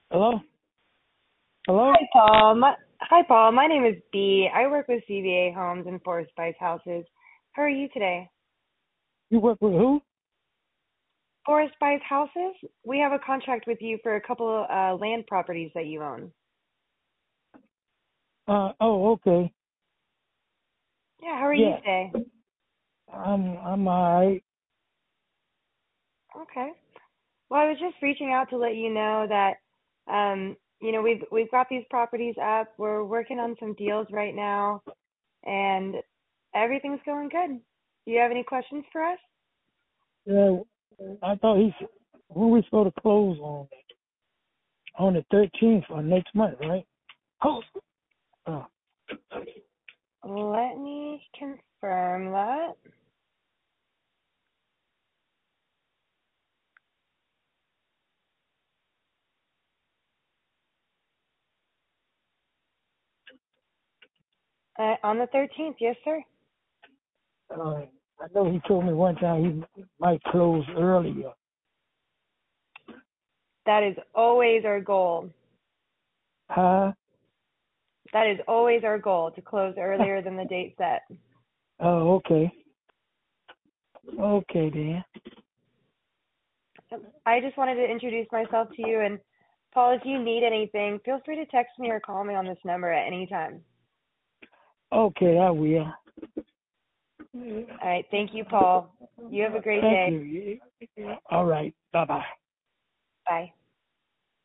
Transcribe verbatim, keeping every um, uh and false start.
Hello? Hello? Hi, Paul. My, hi, Paul. My name is Bee. I work with C V A Homes and Forest Spice Houses. How are you today? You work with who? Forest Spice Houses? We have a contract with you for a couple uh, land properties that you own. Uh, oh, okay. Yeah, how are you Yeah, today? I'm, I'm alright. Okay. Well, I was just reaching out to let you know that, um, you know, we've we've got these properties up. We're working on some deals right now, and everything's going good. Do you have any questions for us? Yeah, I thought he's, when we supposed to close on? On the thirteenth or next month, right? Oh, uh, Let me confirm that. Uh, on the thirteenth, yes, sir. uh, I know he told me one time he might close earlier. That is always our goal. Huh? That is always our goal to close earlier than the date set. Oh, okay. Okay, then. I just wanted to introduce myself to you. And Paul, if you need anything, feel free to text me or call me on this number at any time. Okay, I will. All right. Thank you, Paul. You have a great Thank day. you. All right. Bye-bye. Bye.